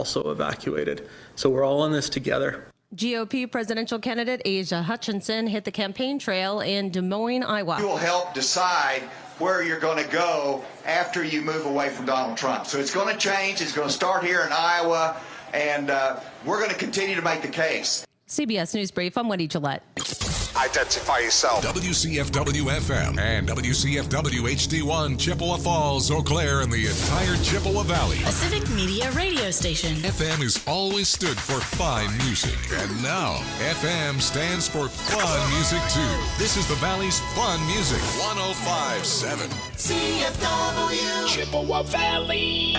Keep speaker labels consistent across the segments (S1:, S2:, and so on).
S1: also evacuated. So we're all in this together.
S2: GOP presidential candidate Asa Hutchinson hit the campaign trail in Des Moines, Iowa.
S3: You will help decide where you're going to go after you move away from Donald Trump. So it's going to change. It's going to start here in Iowa, and we're going to continue to make the case.
S2: CBS News Brief, I'm Wendy Gillette.
S4: Identify yourself.
S5: WCFW-FM and WCFW HD1, Chippewa Falls, Eau Claire, and the entire Chippewa Valley.
S6: A civic media radio station.
S5: FM has always stood for fine music. And now, FM stands for fun music, too. This is the Valley's fun music. 105.7.
S4: CFW. Chippewa Valley.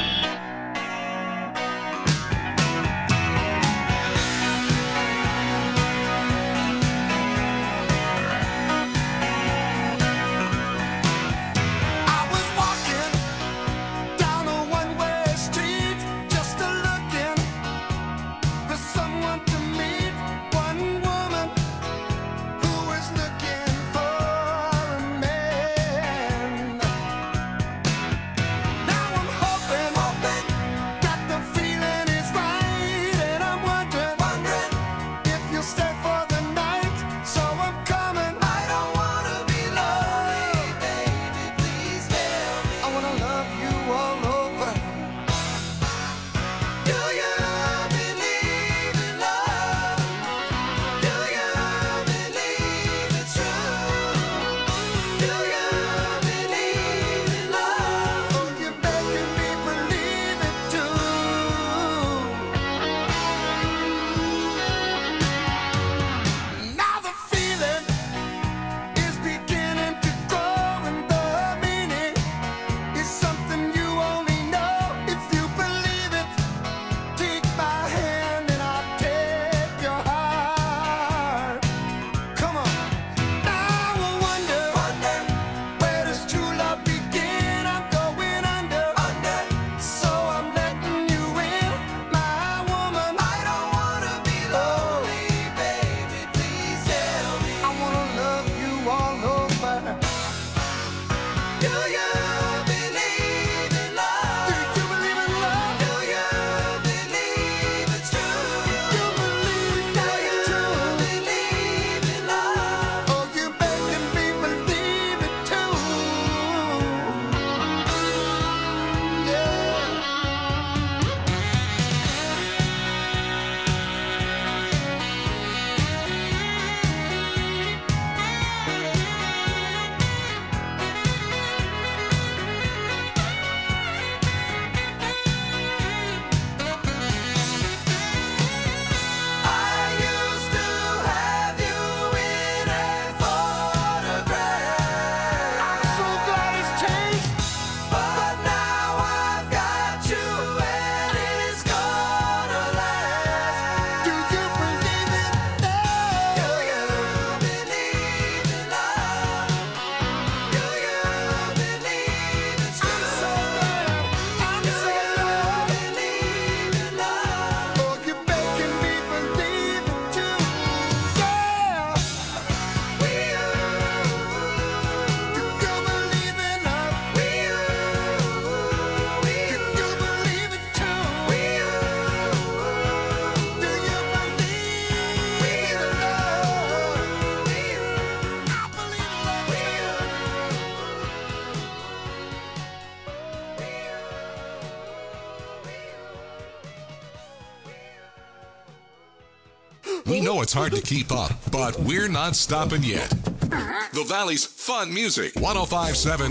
S5: We know it's hard to keep up, but we're not stopping yet. The Valley's fun music, 105.7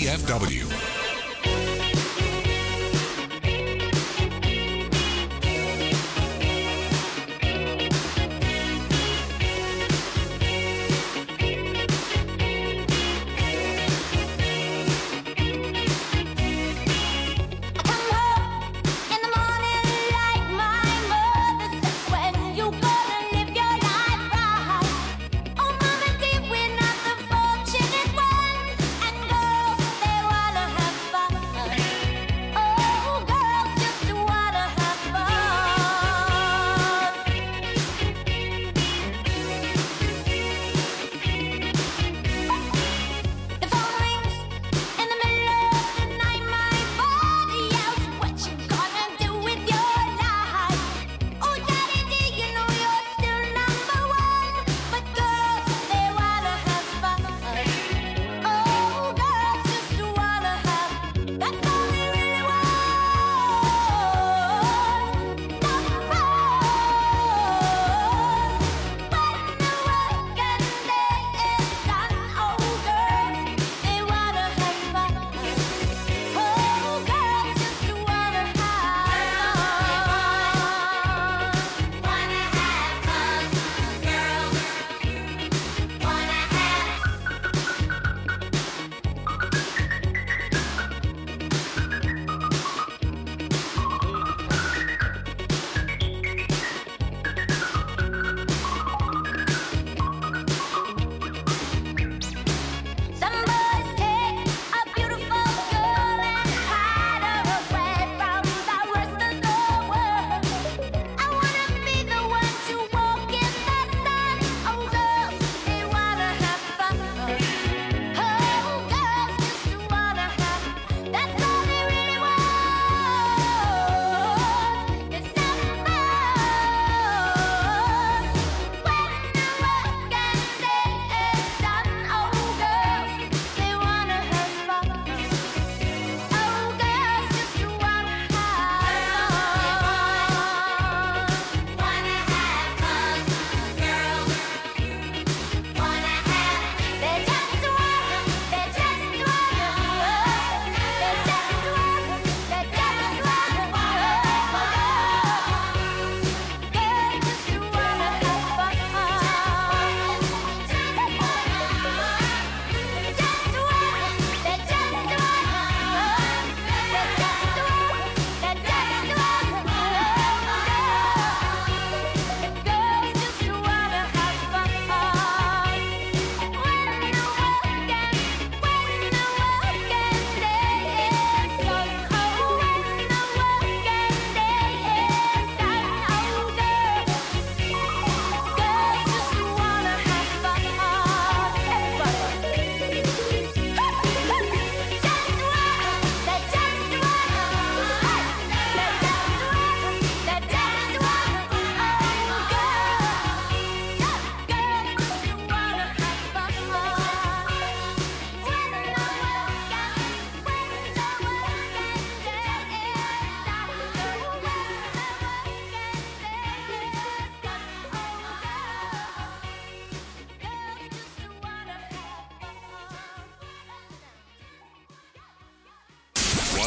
S5: CFW.
S7: Have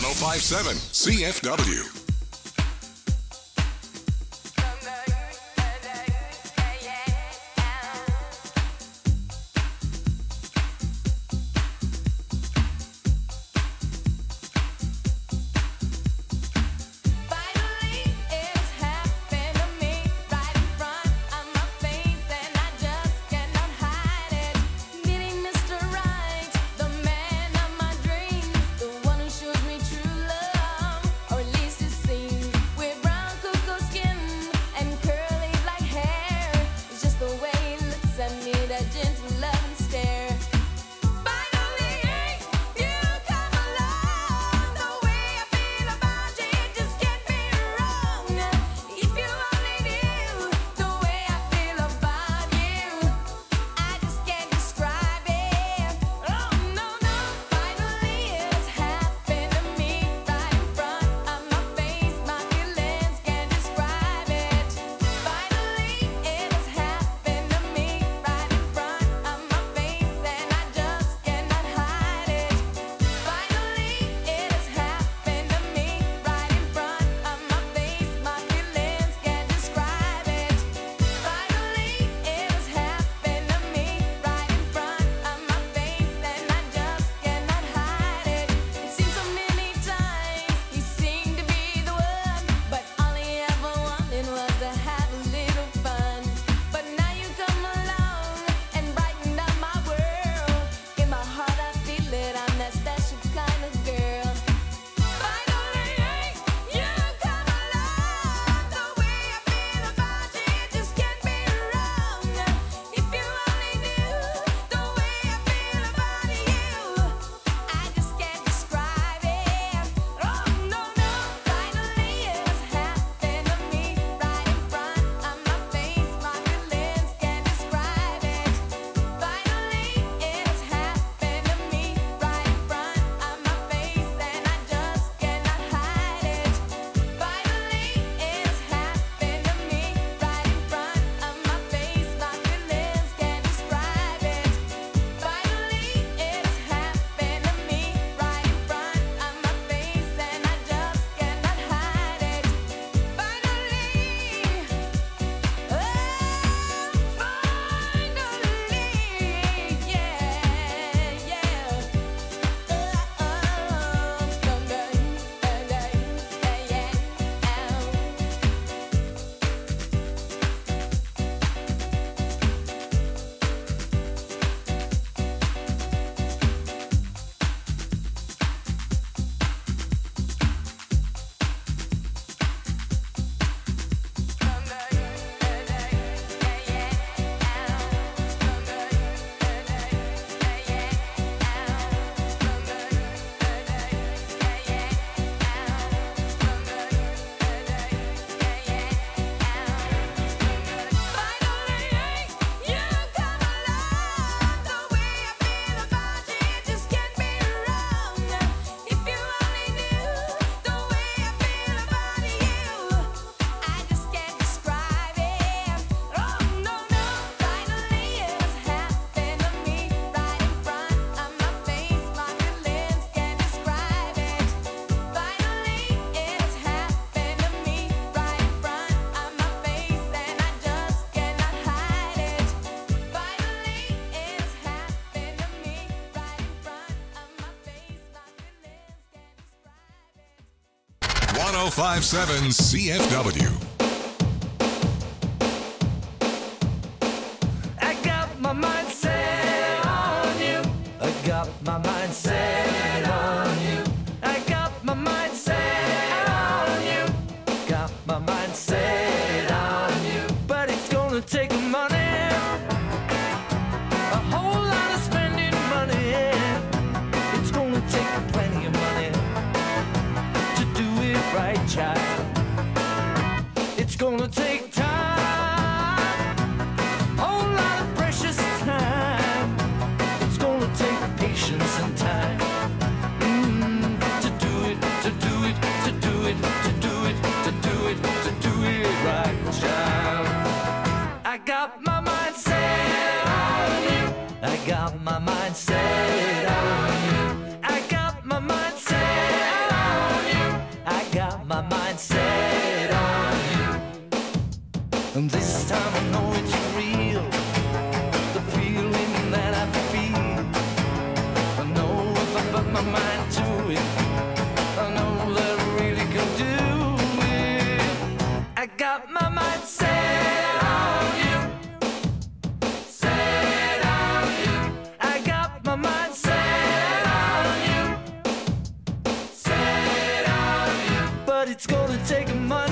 S5: 1057 CFW. .1057 CFW.
S7: I got my mind set on you. I got my mind set on you. I got my mind set on you. Got my mind set on you. But it's gonna take money, a whole lot of spending money. It's gonna take plenty of money to do it right, child. It's gonna take time, whole lot of precious time. It's gonna take patience and time to do it, to do it, to do it, to do it, to do it, to do it right, child. I got my mind set on you. I got my mind set on you. I got my mind set on And this time I know it's real. The feeling that I feel. I know if I put my mind to it, I know that I really can do it. I got my mind set on you. Set on you. I got my mind set on you. Set on you. But it's gonna take money.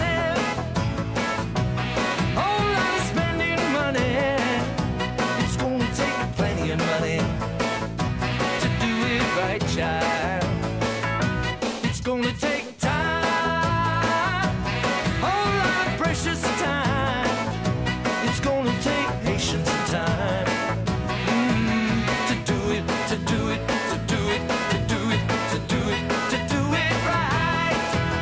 S7: Child, it's gonna take time, whole lot of precious time. It's gonna take patience and time to do it, to do it, to do it, to do it, to do it, to do it right.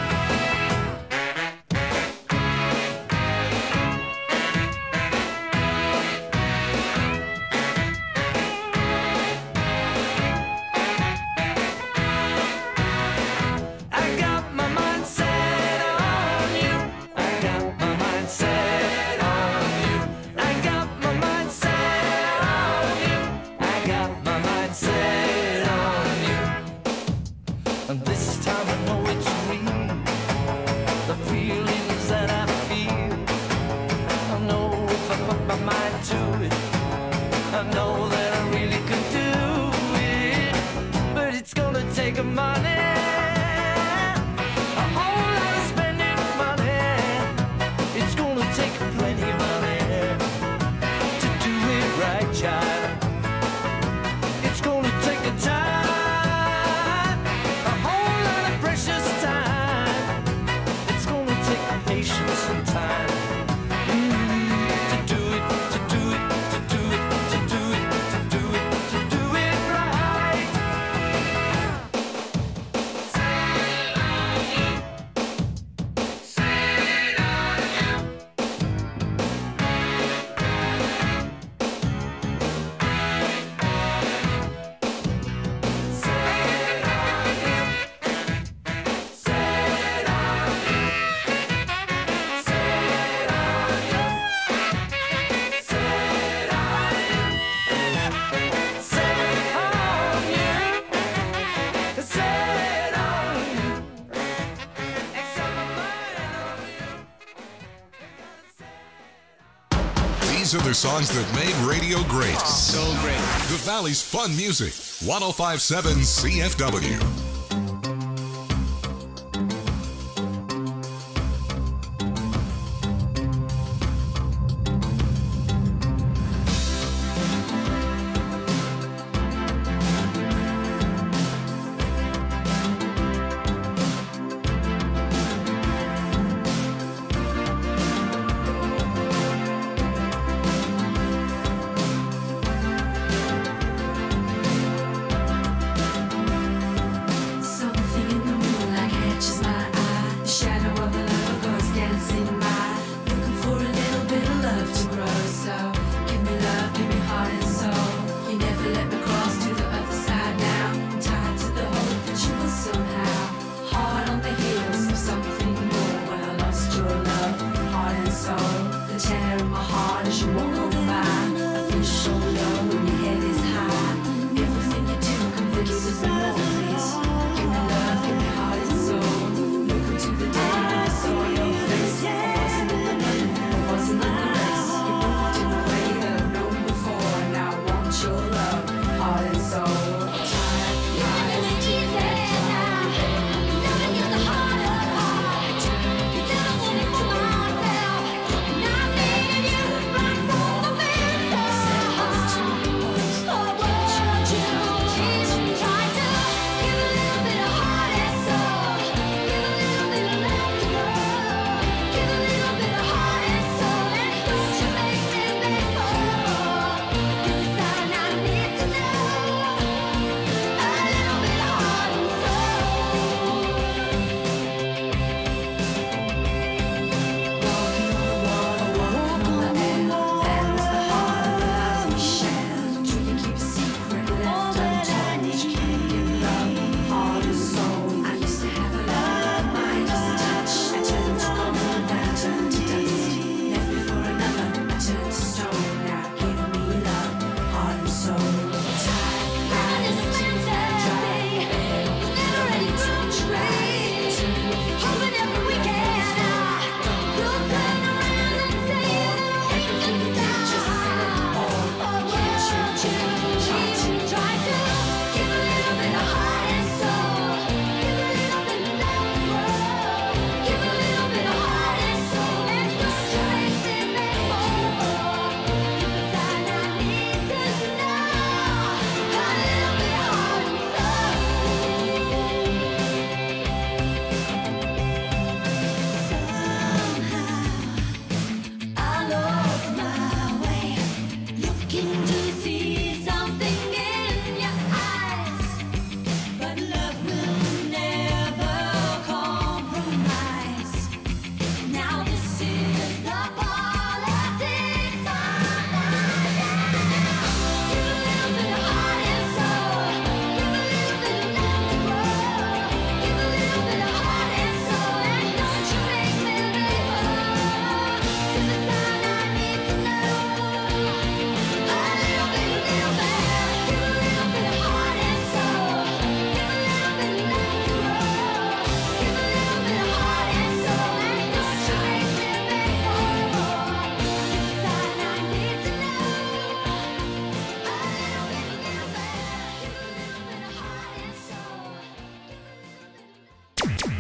S5: These are the songs that made radio great.
S1: So great.
S5: The Valley's Fun Music, 105.7 CFW.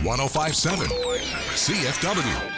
S5: 1057 CFW.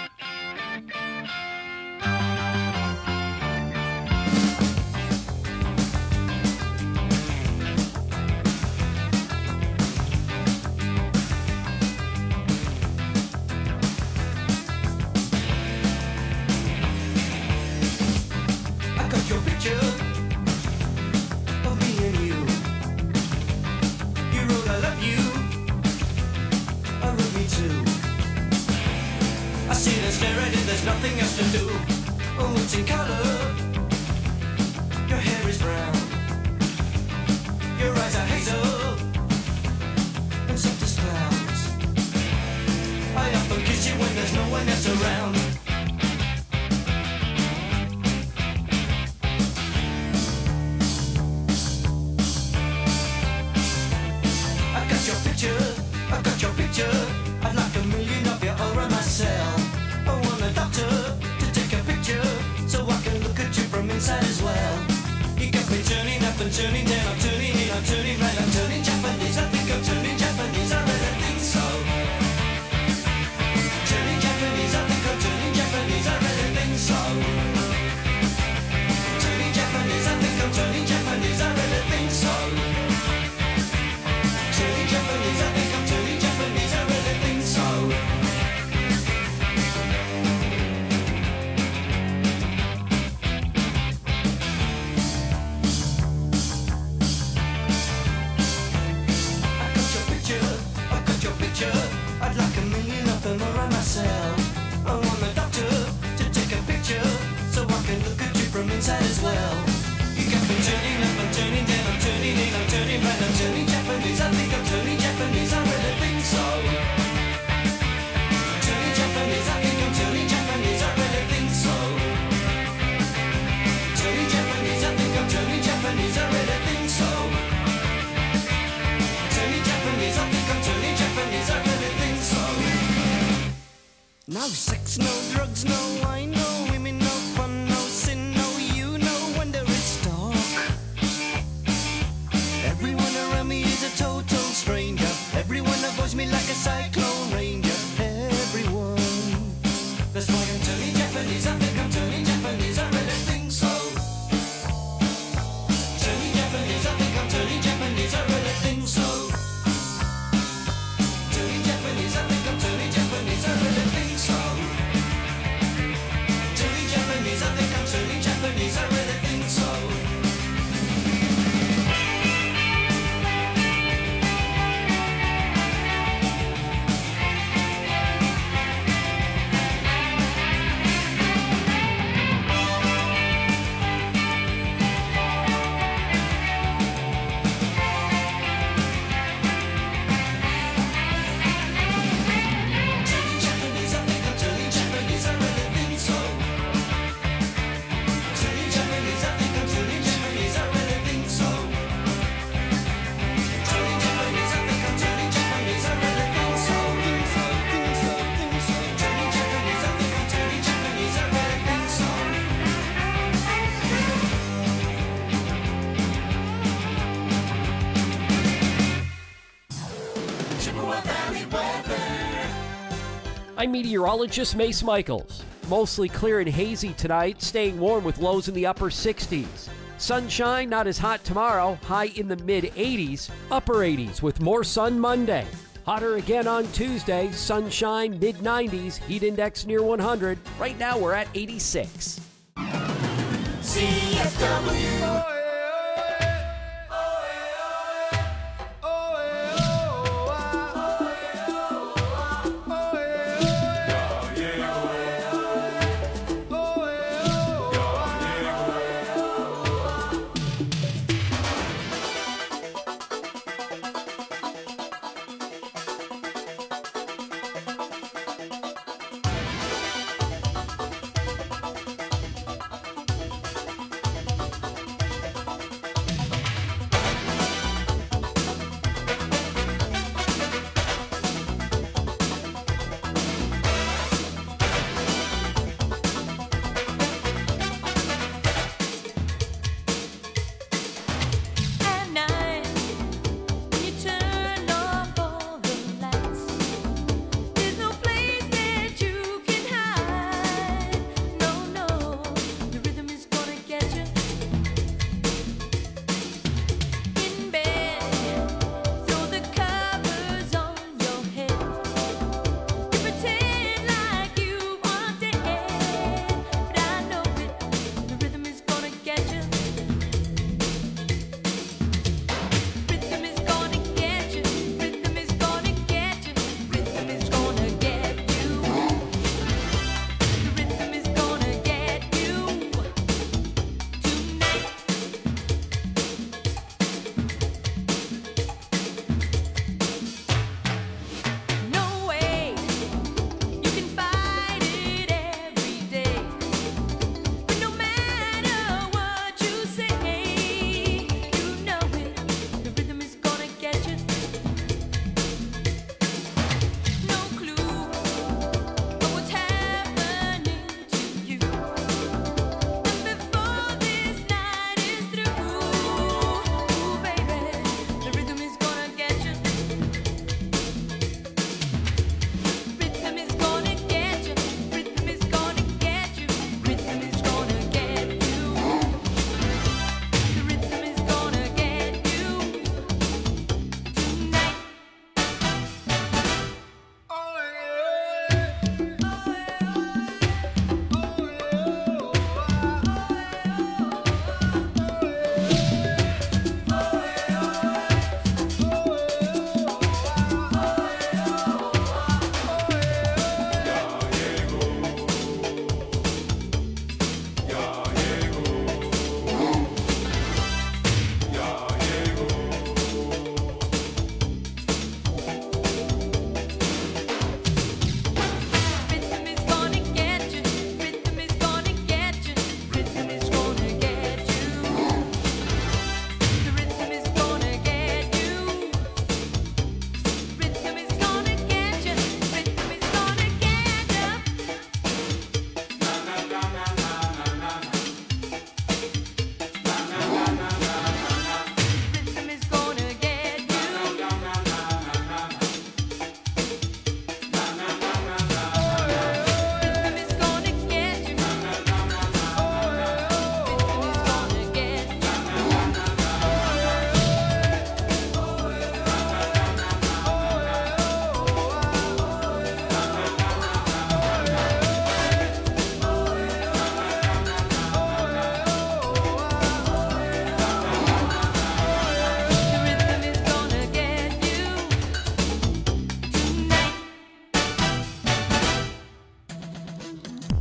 S7: No sex, no drugs, no wine, no women, no fun, no sin, no you, no wonder it's dark. Everyone around me is a total stranger. Everyone avoids me like a cyclone ranger. Everyone. That's why I'm turning Japanese. I think I'm turning Japanese. I really think so. Turning Japanese. I think I'm turning Japanese. I really think so. Turning Japanese. I think I'm turning Japanese. I really think so. Turning Japanese. I think I'm turning Japanese. I really think so.
S8: I'm meteorologist Mace Michaels. Mostly clear and hazy tonight, staying warm with lows in the upper 60s. Sunshine, not as hot tomorrow, high in the mid-80s, upper 80s with more sun Monday. Hotter again on Tuesday, sunshine mid-90s, heat index near 100. Right now we're at 86.
S4: CFW.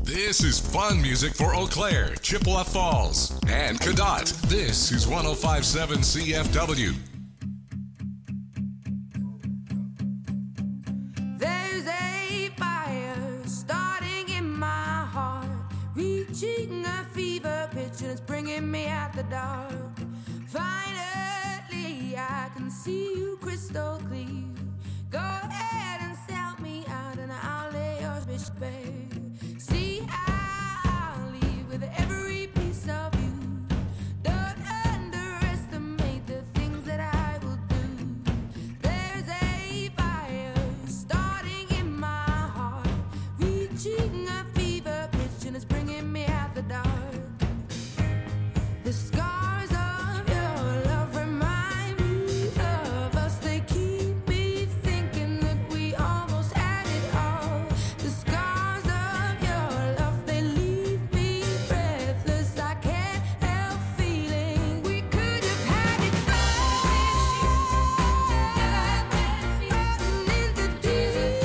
S5: This is fun music for Eau Claire, Chippewa Falls, and Cadott. This is 105.7 CFW.
S9: There's a fire starting in my heart, reaching a fever pitch, and it's bringing me out the dark. Finally, I can see you crystal clear. Go ahead and sell me out, and I'll lay your bitch bare. See, I'll leave with every piece of you. Don't underestimate the things that I will do. There's a fire starting in my heart, reaching a fever pitch, and it's bringing me out the dark. The scars of your love remind me of us. They keep me thinking that we almost had it all. The scars of your love, they leave me breathless. I can't help feeling we could have had it all. In the desert,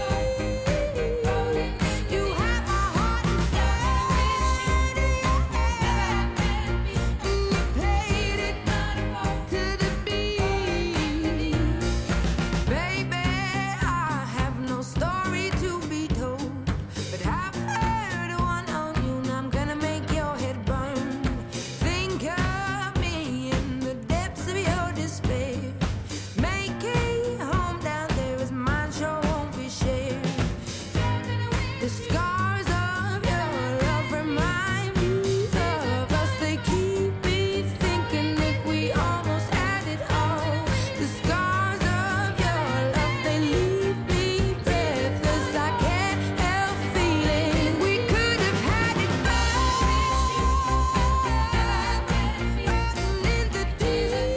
S9: you have my heart inside, and you played it to the beat. Baby, I have no story to be told, but I've heard one on you, and I'm gonna make your head burn. Think of me in the depths of your despair. Make a home down there as mine sure won't be shared. The scars of your love remind me of us. They keep me thinking that we almost had it all. The scars of your love, they leave me breathless. I can't help feeling we could have had it all. In the desert,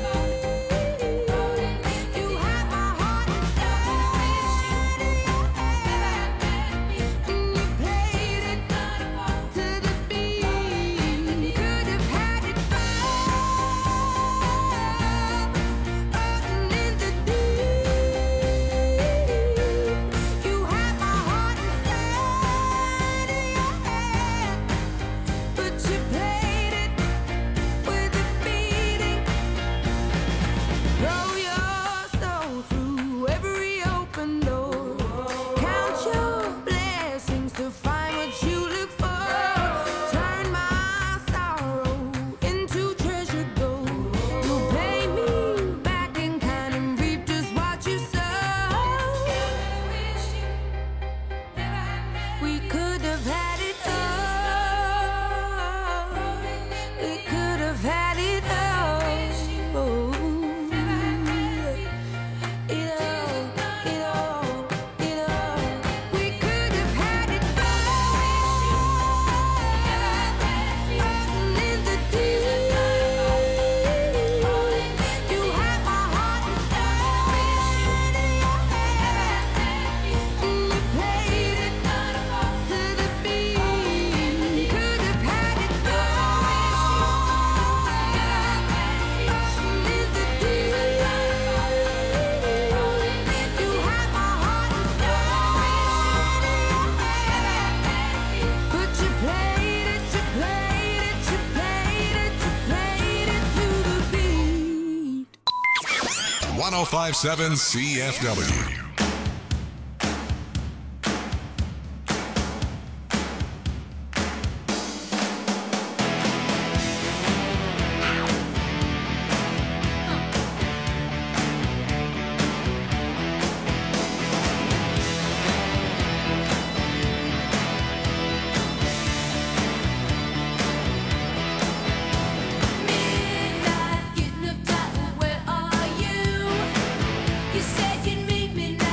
S9: you have my heart inside, and you played it to the beat. Could have had it all. In the deep, you have my heart inside, but you played it with a beating. Throw your soul through every open door. Count your blessings to find what you look for. Turn my sorrow into treasure gold. You'll pay me back in kind and reap just what you sow. We could have had it all. We could have had it all. It all. We could have had it all. In the desert, you have my heart inside, and you played it to the beat. Could have had it all. In the desert, you have my heart inside, but you played it to the beat.
S5: 105.7 CFW.
S9: Midnight, getting up tight, where are you? You said you'd meet me now.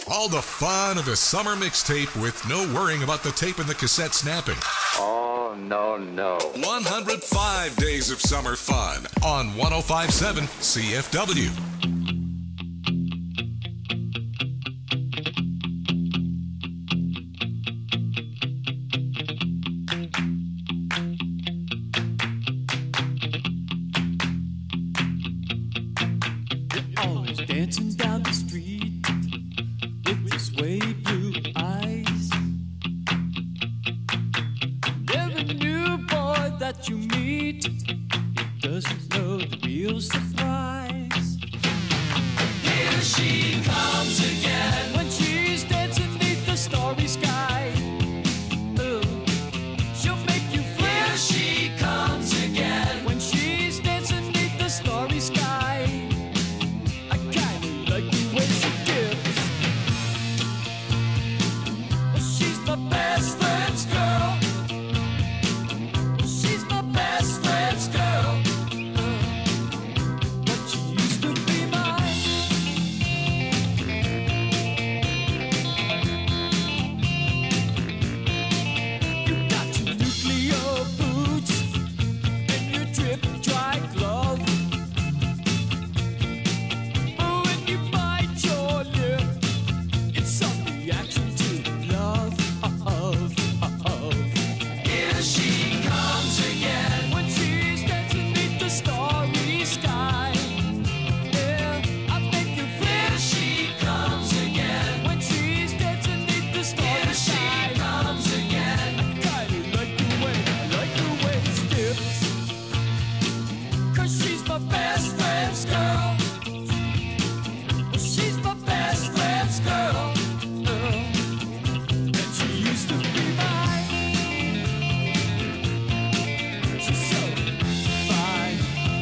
S5: All the fun of a summer mixtape with no worrying about the tape and the cassette snapping.
S10: Oh, no.
S5: 105 days of summer fun on 105.7 CFW.
S7: Always dancing down the street with your sway blue eyes. Every new boy that you meet, he doesn't know the real surprise. Here she comes again when she's dancing beneath the starry sky. Oh, she'll make you fly. Here she comes again when she's dancing beneath the starry sky. I kinda like the way she dips. She's my best friend's girl. She's my best friend's girl. But she used to be mine. You got your nuclear boots and your drip dry glove. When you bite your lip, it's some reaction to love. Here she comes again when she's dancing beneath the starry sky. Yeah, I make you feel. Here she comes again when she's dancing beneath the starry sky. Here she comes again. I kinda like the way she dips. 'Cause she's my best friend's girl. She's my best friend's girl. And she used to be mine. She's so fine.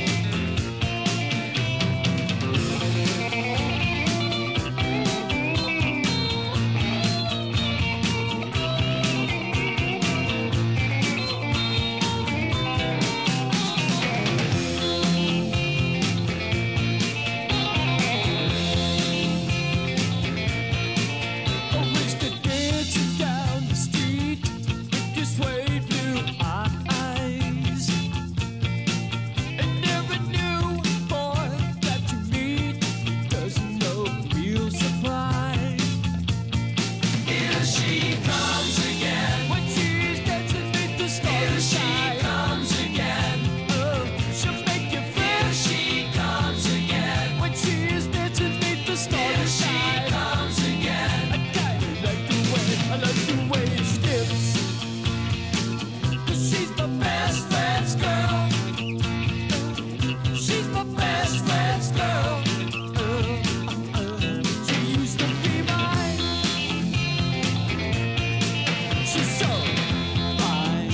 S7: Always dancing down the street with your sway blue eyes. And every new boy that you meet doesn't know the real surprise. Here she comes again when she's dancing beneath the starry sky. Here she comes again. Oh, she'll make you feel. Here she comes again when she's dancing beneath the starry sky. Here she comes again. I kinda like the way she dips. 'Cause she's my best friend's girl. She's my best friend's girl. She used to be mine. She's so fine.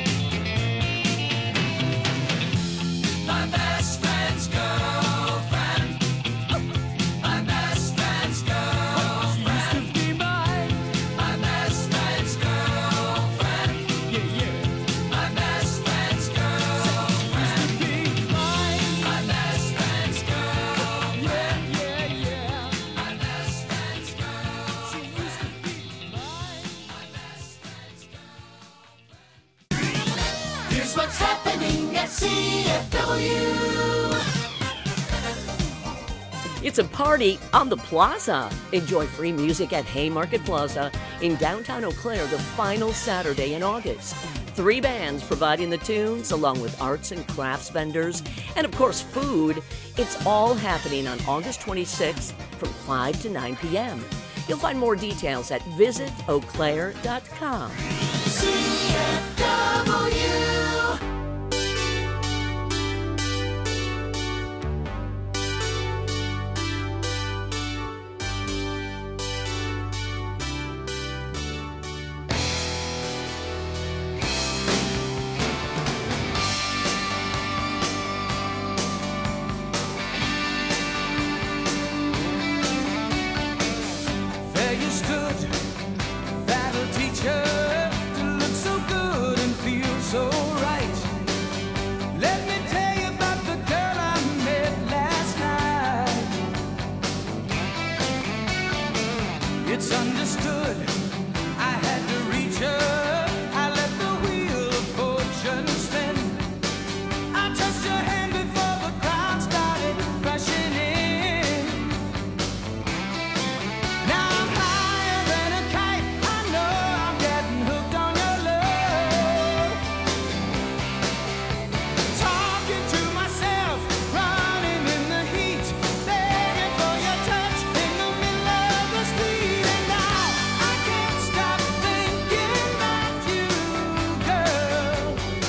S7: My best friend's girlfriend. My best friend's girlfriend. She used to be mine. My best friend's girlfriend. Yeah. My best friend's girlfriend. She used to be mine. My best friend's girlfriend. Yeah. My best friend's girl. She used to be mine. My best friend's girl.
S4: Here's what's happening at CFW.
S11: It's a party on the plaza. Enjoy free music at Haymarket Plaza in downtown Eau Claire the final Saturday in August. 3 bands providing the tunes, along with arts and crafts vendors, and of course food. It's all happening on August 26th from 5 to 9 p.m. You'll find more details at visitauclaire.com.
S4: CFW.
S7: There you stood, that'll teach her to look so good and feel so It's understood. I had to reach her. I let the wheel of fortune spin. I touched her hand before the crowd started rushing in. Now I'm higher than a kite. I know I'm getting hooked on your love. Talking to myself, running in the heat, begging for your touch in the middle of the street. And now I can't stop thinking about you, girl.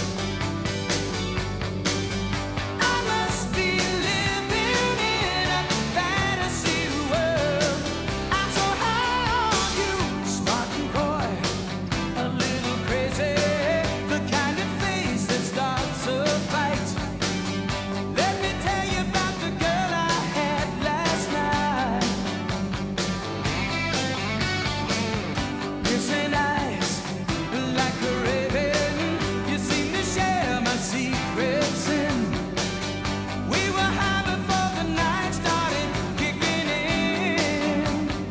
S7: I must be living in a fantasy world. I'm so high on you, smart and coy, a little crazy, the kind of face that starts a fight. Let me tell you about the girl I had last night. Piercing eyes like a raven, you seem to share my secrets in. We were high before the night started kicking in.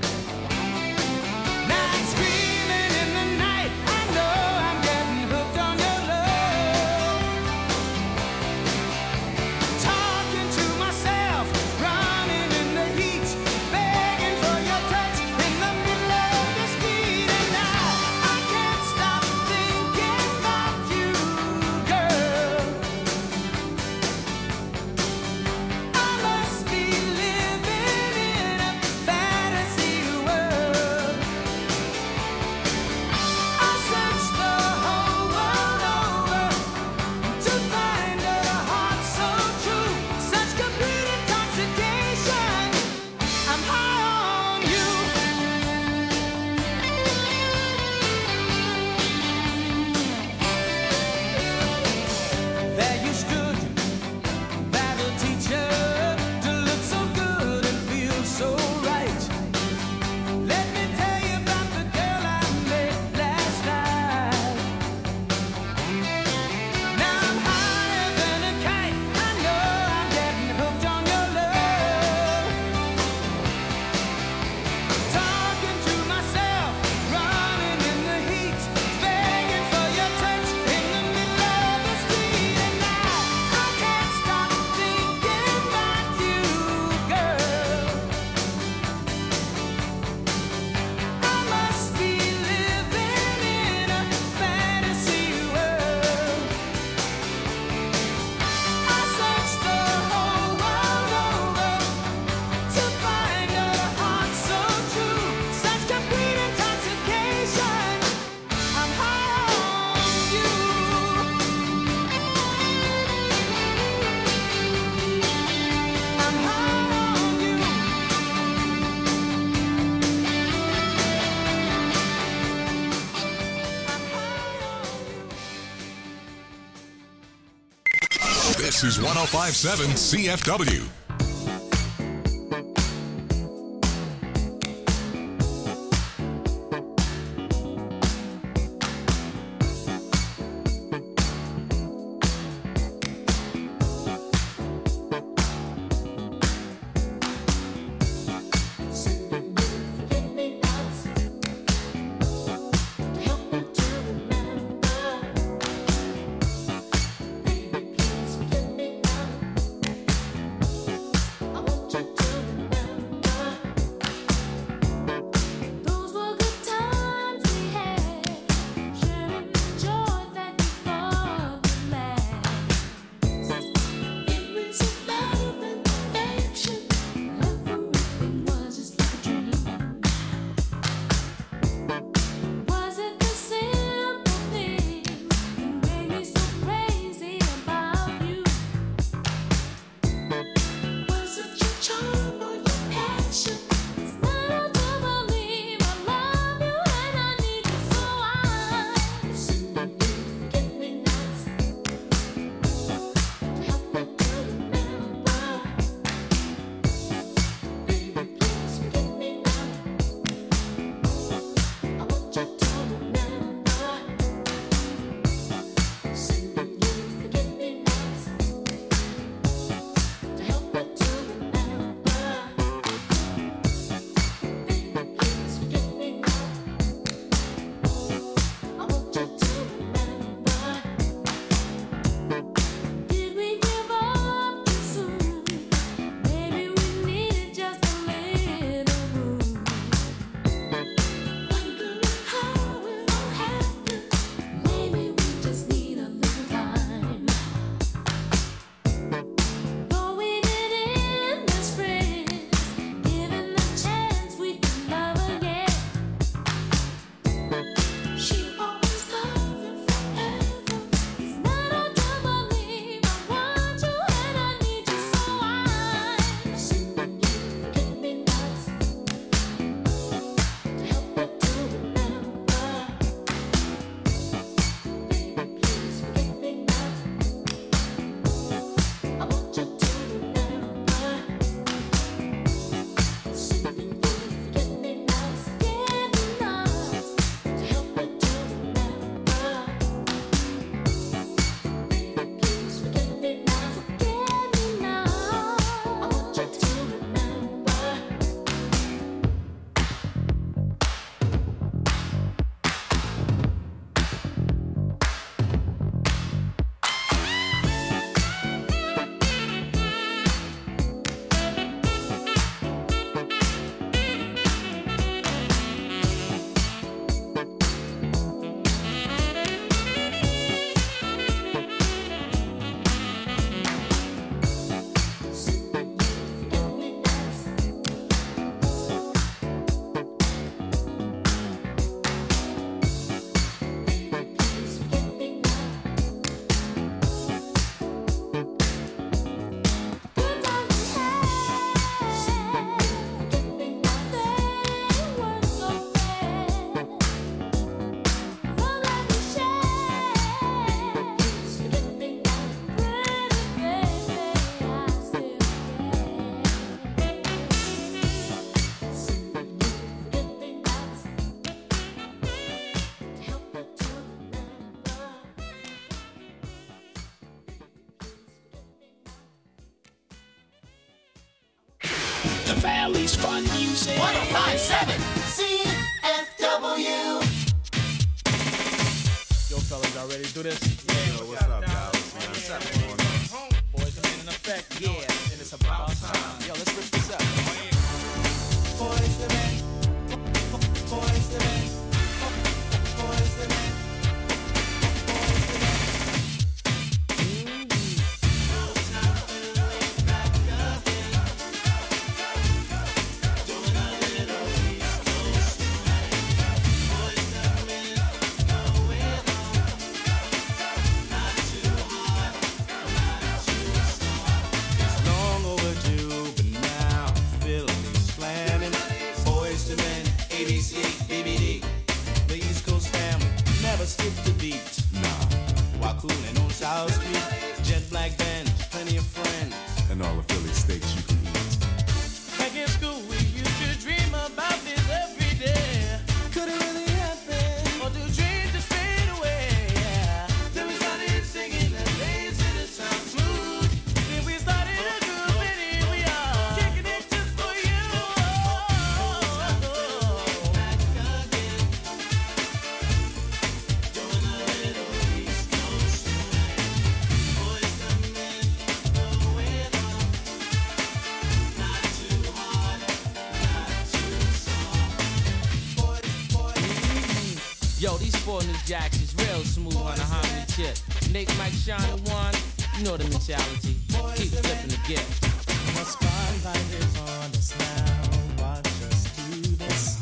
S7: Now I'm screaming in the night. I know I'm getting hooked on your love. Talking to myself, running in the heat, begging for your touch in the middle of the street. And now I can't stop thinking about you, girl. I must be living in a fantasy world. I searched the whole world over to find a heart so true, such complete intoxication. I'm high on you. There you stood, battle teacher, to look so good and feel so right. Let me tell you about the girl I met last night. Now I'm higher than a kite. I know I'm getting hooked on your love. Talking to myself, running in the heat, begging for your touch in the middle of the street. And now I can't stop thinking about you, girl. I must be living in a fantasy world. I searched the whole world over to find a heart so true, such complete intoxication. I'm high on you. I'm high on you.
S5: This is 1057 CFW.
S9: Baby, please forgive me now.
S4: Valley's Fun Music. 1057 CFW.
S10: Yo, fellas, y'all ready to do this? Yeah, what's up, guys? What's up, boys, I'm in effect. Yeah, and it's about time. Yo, let's rip this up. Boys, the men. Boys, the men. Boys, the men. Skip the beat, nah. While cooling on South Street, jet black band, plenty of friends,
S12: and all the Philly steaks you can eat.
S10: Back in school, we used to dream about this every day. Could it really happen, or do dreams just fade away? Yeah. Then we started singing and dancing it sounds smooth. Then we started a group and here we are, kicking it just for you. Yo, these 4 new jacks is real smooth on a harmony tip. Nick, Mike, Sean, and Juan, you know the mentality. Keep flipping the gift.
S7: The spotlight is on us now. Watch us do this.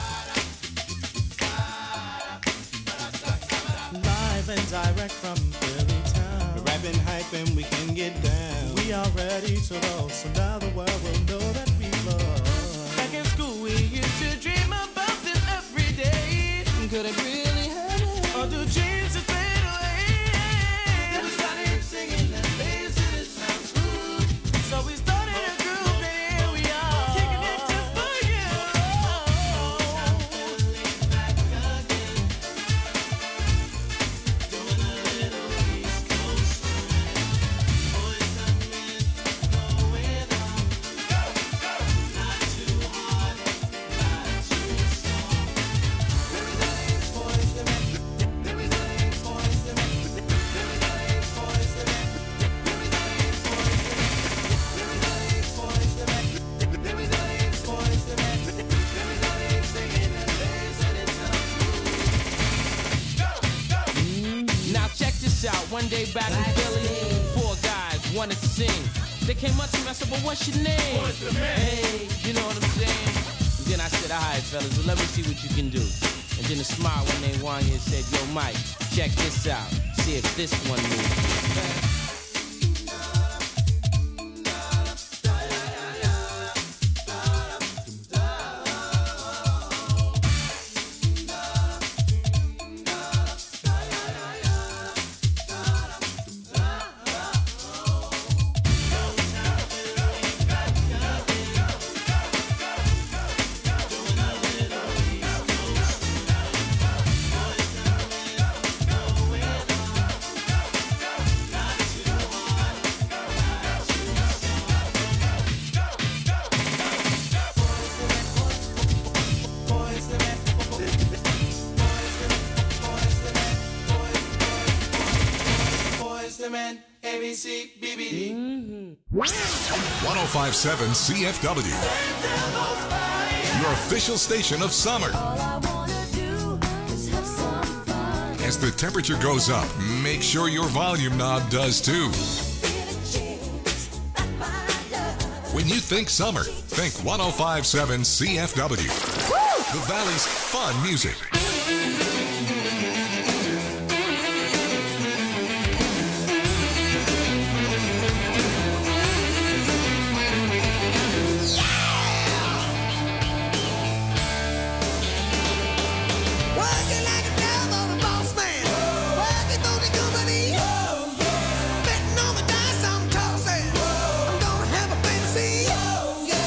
S7: Live and direct from Philly town.
S10: We're rapping hype and we can get down.
S7: We are ready to roll, so now the world will know that we love.
S10: Back in school, we used to dream about this every day. Could it really happen, or do dreams just fade away? Then we started singing and dancing it sounds smooth. So we started a group and here we are, kicking it just for you. Back again, doing a little East Coast swing. Boys come in, going on. Not too hard, not too soft. Now check this out. One day back in Philly, 4 guys wanted to sing. They came up to me, I said, "Well, what's your name?" Hey, you know what I'm saying? And then I said, "All right, fellas, well, let me see what you can do." And then a smile when they won and said, "Yo, Mike, check this out. See if this one moves." ABC, BBD.
S5: 1057 CFW. Your official station of summer. As the temperature goes up, make sure your volume knob does too. When you think summer, think 1057 CFW. The Valley's fun music.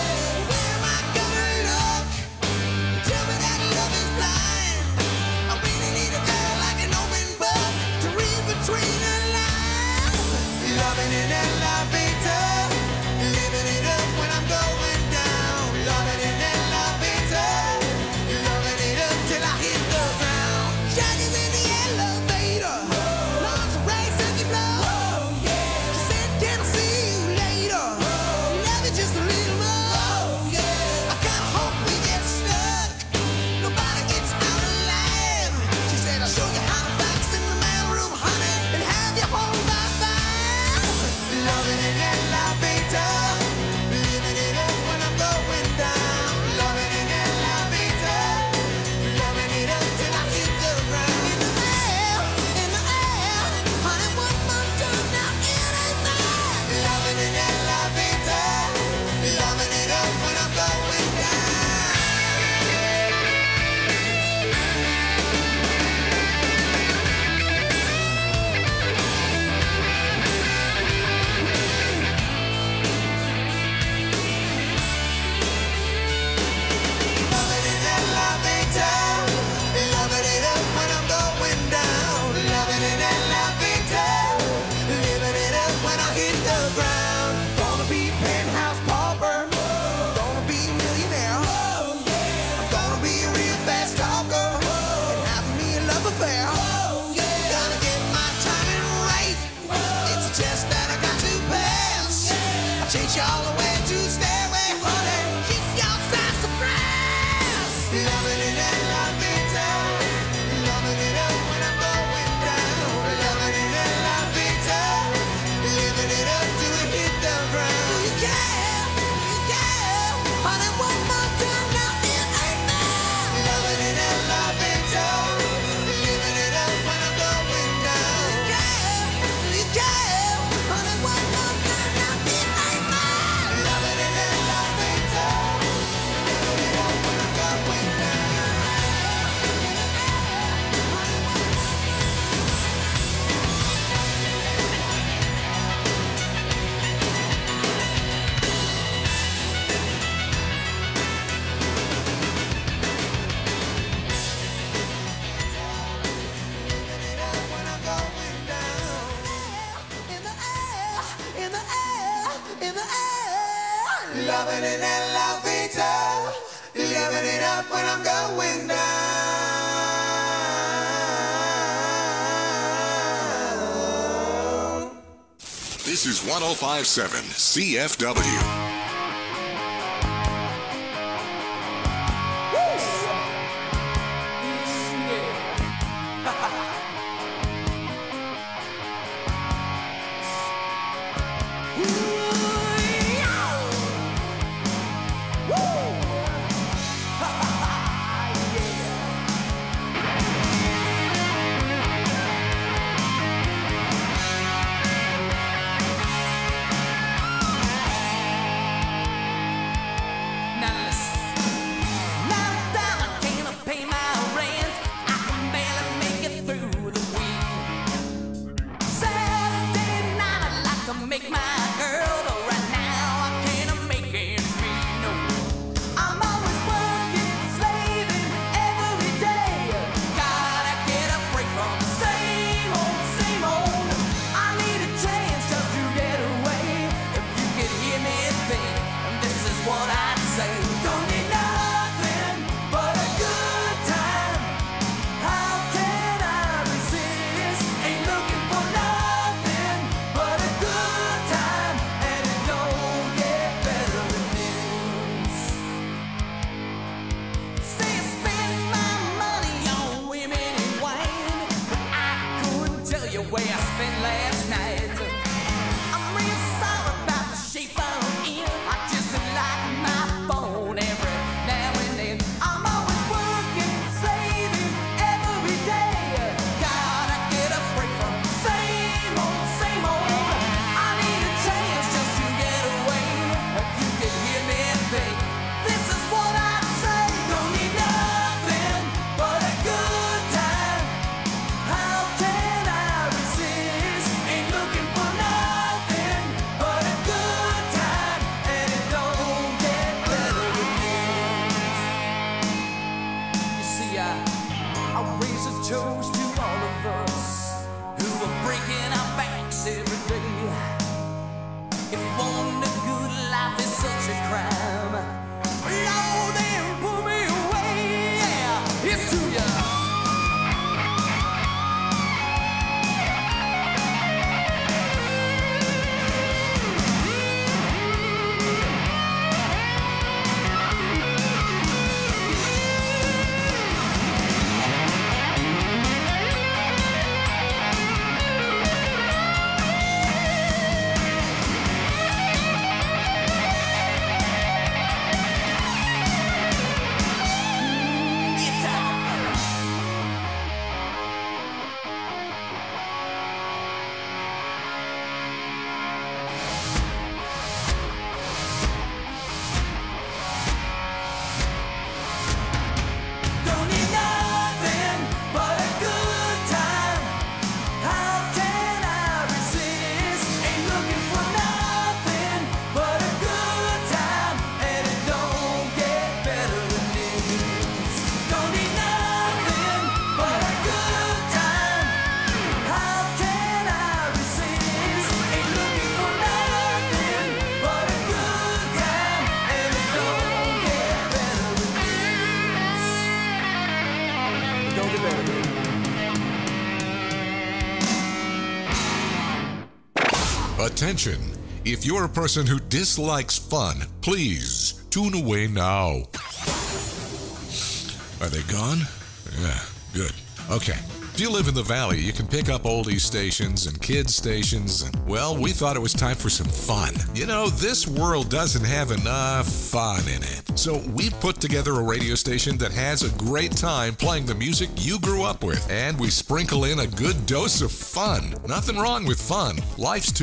S9: Tell me that love is blind. you all the way to Stairway, honey. Kiss your sassafras. Loving it and loving it down. Loving it up when I'm going down. Loving it and loving it down. Living it up till we hit the ground. You care, honey, one more time now in amen. Loving it and loving it down. Living it up when I'm going down. You care, honey, one more time now in amen. Loving it and loving it down. Living it up when I'm going down. Loving it and loving it up. Living it up when I'm going down.
S5: This is 105.7 CFW.
S7: Make my girl, but right now I can't make ends meet. No, I'm always working, slaving every day. Gotta get a break from the same old. I need a chance just to get away. If you could hear me think, this is what I'd say. Don't need nothing but a good time. How can I resist? Ain't looking for nothing but a good time, and it don't get better than this. Say I spend my money on women and wine, but I couldn't tell you where I spent last night. I'm real sorry about the shape I'm in. I just like my phone every now and then. I'm always working, saving every day. Gotta get a break from the same old. I need a chance just to get away. If you could hear me think, this is what I'd say. Don't need nothing but a good time. How can I resist? Ain't looking for nothing but a good time, and it don't get better than this. You see, I raise a toast to all of us who are breaking our backs every day. If wanting a good life is such a crime, Lord, then pull me away. Yeah, it's to ya. Don't need nothing but a good time. How can I resist? Ain't looking for nothing but a good time, and it don't get better than this. Don't need nothing but a good time. How can I resist? Ain't looking for nothing but a good time, and it don't get better than this. Don't get better than this.
S5: Attention! If you're a person who dislikes fun, please tune away now. Are they gone? Yeah, good. Okay. If you live in the Valley, you can pick up oldies stations and kids stations, and, well, we thought it was time for some fun. You know, this world doesn't have enough fun in it. So we put together a radio station that has a great time playing the music you grew up with, and we sprinkle in a good dose of fun. Nothing wrong with fun. Life's too